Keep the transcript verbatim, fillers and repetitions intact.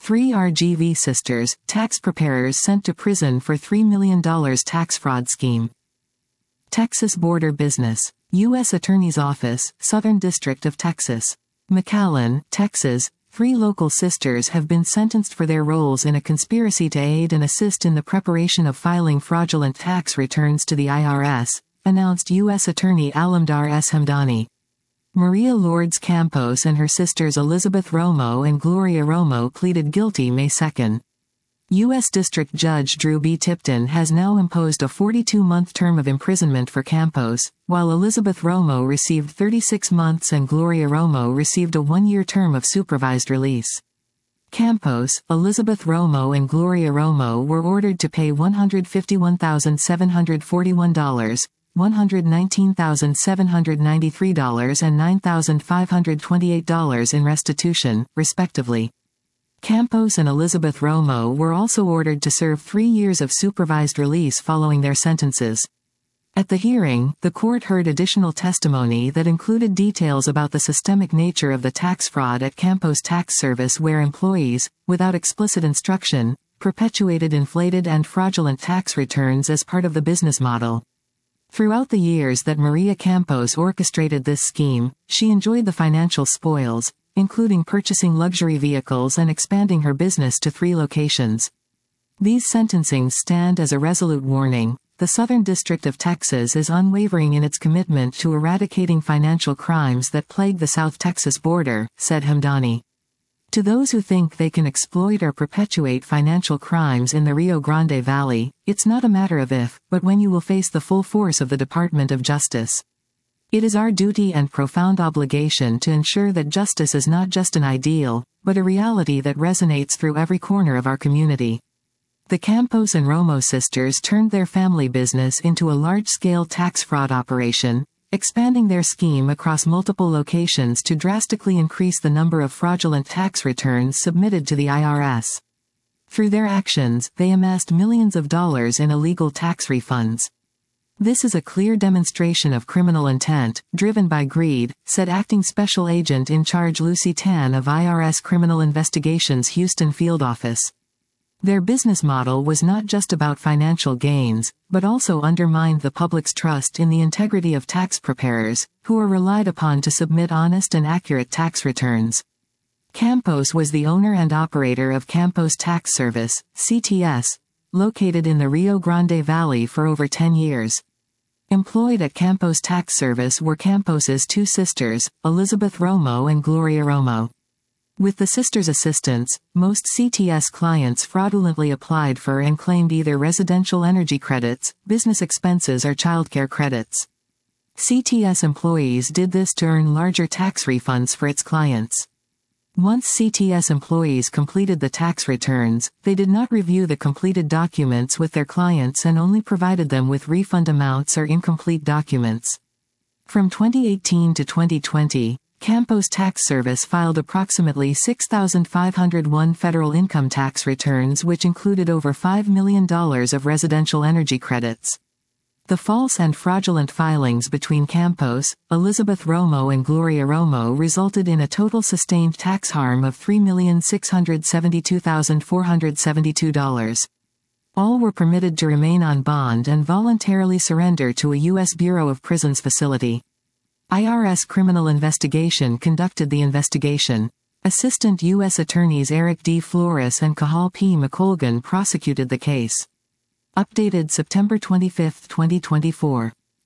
Three R G V sisters, tax preparers sent to prison for three million dollars tax fraud scheme. Texas border business. U S Attorney's Office, Southern District of Texas. McAllen, Texas. Three local sisters have been sentenced for their roles in a conspiracy to aid and assist in the preparation of filing fraudulent tax returns to the I R S, announced U S Attorney Alamdar S. Hamdani. Maria Lourdes Campos and her sisters Elizabeth Romo and Gloria Romo pleaded guilty May second. U S District Judge Drew B. Tipton has now imposed a forty-two month term of imprisonment for Campos, while Elizabeth Romo received thirty-six months and Gloria Romo received a one-year term of supervised release. Campos, Elizabeth Romo and Gloria Romo were ordered to pay one hundred fifty-one thousand seven hundred forty-one dollars, one hundred nineteen thousand seven hundred ninety-three dollars and nine thousand five hundred twenty-eight dollars in restitution, respectively. Campos and Elizabeth Romo were also ordered to serve three years of supervised release following their sentences. At the hearing, the court heard additional testimony that included details about the systemic nature of the tax fraud at Campos Tax Service, where employees, without explicit instruction, perpetuated inflated and fraudulent tax returns as part of the business model. Throughout the years that Maria Campos orchestrated this scheme, she enjoyed the financial spoils, including purchasing luxury vehicles and expanding her business to three locations. These sentencings stand as a resolute warning. The Southern District of Texas is unwavering in its commitment to eradicating financial crimes that plague the South Texas border, said Hamdani. To those who think they can exploit or perpetuate financial crimes in the Rio Grande Valley, it's not a matter of if, but when you will face the full force of the Department of Justice. It is our duty and profound obligation to ensure that justice is not just an ideal, but a reality that resonates through every corner of our community. The Campos and Romo sisters turned their family business into a large-scale tax fraud operation, expanding their scheme across multiple locations to drastically increase the number of fraudulent tax returns submitted to the I R S. Through their actions, they amassed millions of dollars in illegal tax refunds. This is a clear demonstration of criminal intent, driven by greed, said Acting Special Agent in Charge Lucy Tan of I R S Criminal Investigations Houston Field Office. Their business model was not just about financial gains, but also undermined the public's trust in the integrity of tax preparers, who are relied upon to submit honest and accurate tax returns. Campos was the owner and operator of Campos Tax Service, C T S, located in the Rio Grande Valley for over ten years. Employed at Campos Tax Service were Campos's two sisters, Elizabeth Romo and Gloria Romo. With the sisters' assistance, most C T S clients fraudulently applied for and claimed either residential energy credits, business expenses or childcare credits. C T S employees did this to earn larger tax refunds for its clients. Once C T S employees completed the tax returns, they did not review the completed documents with their clients and only provided them with refund amounts or incomplete documents. From twenty eighteen to twenty twenty, Campos Tax Service filed approximately six thousand five hundred one federal income tax returns, which included over five million dollars of residential energy credits. The false and fraudulent filings between Campos, Elizabeth Romo and Gloria Romo resulted in a total sustained tax harm of three million six hundred seventy-two thousand four hundred seventy-two dollars. All were permitted to remain on bond and voluntarily surrender to a U S Bureau of Prisons facility. I R S Criminal Investigation conducted the investigation. Assistant U S Attorneys Eric D. Flores and Cahal P. McColgan prosecuted the case. Updated September twenty-fifth, twenty twenty-four.